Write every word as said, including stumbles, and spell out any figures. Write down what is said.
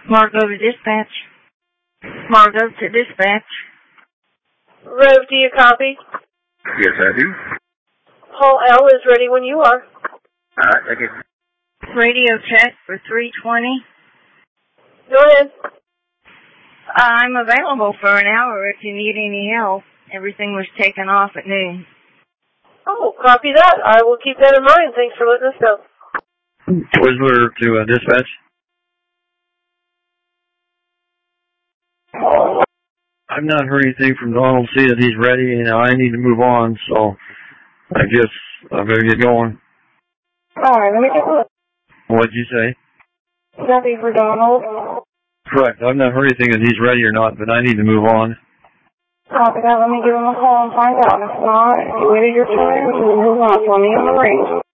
Margo to dispatch. Margo to dispatch. Rev, do you copy? Yes, I do. Paul L. is ready when you are. All right, thank you. Radio check for three twenty. Go ahead. I'm available for an hour if you need any help. Everything was taken off at noon. Oh, copy that. I will keep that in mind. Thanks for letting us know. Twizzler to uh, dispatch. I've not heard anything from Donald C. that he's ready, and I need to move on, so I guess I better get going. All right, let me get a look. What'd you say? Copy for Donald. Correct. I've not heard anything that he's ready or not, but I need to move on. Copy that. Let me give him a call and find out. If not, if you waited your turn, you move on for me on the range.